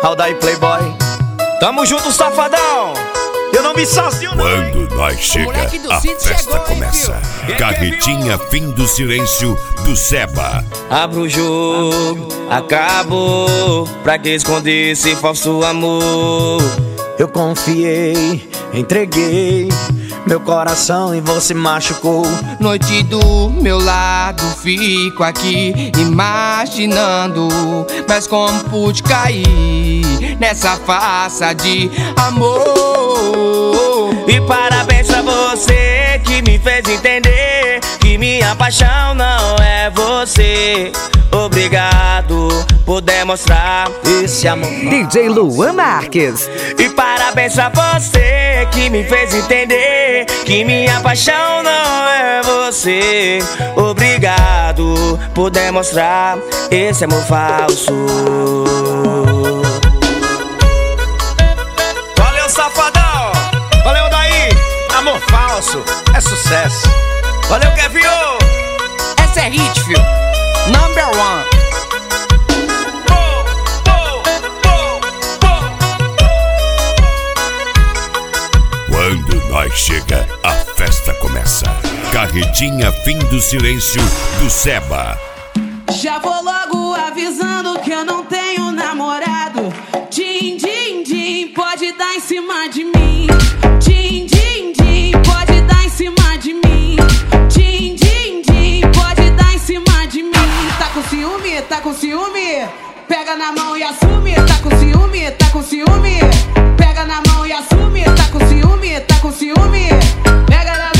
Aldair Playboy. Tamo junto, safadão. Eu não me sozinho, não. Quando nós chega, a festa chegou, começa. Carretinha Fim do Silêncio do Seba. Abro o jogo, acabou. Pra que esconder esse falso amor? Eu confiei, entreguei meu coração e você machucou. Noite do meu lado, fico aqui imaginando, mas como pude cair nessa farsa de amor. E parabéns pra você que me fez entender que minha paixão não é você. Obrigado por demonstrar esse amor. DJ Luan Marques. E parabéns pra você que me fez entender que minha paixão não é você. Obrigado por demonstrar esse amor falso. Valeu, safadão. Valeu, Aldair. Amor falso é sucesso. Valeu, Kevin. Essa é hit, fio. Number one. Quando nós chega, a festa começa. Carretinha Fim do Silêncio do Seba. Já vou logo avisando que eu não tenho namorado. Din, din, din, pode dar em cima de mim. Din, din, din, pode dar em cima de mim. Din, din, din, pode dar em cima de mim. Tá com ciúme? Tá com ciúme? Pega na mão e assume. Tá com ciúme? Tá com ciúme? Pega na mão e assume. Tá com ciúme? Tá com ciúme? Pega na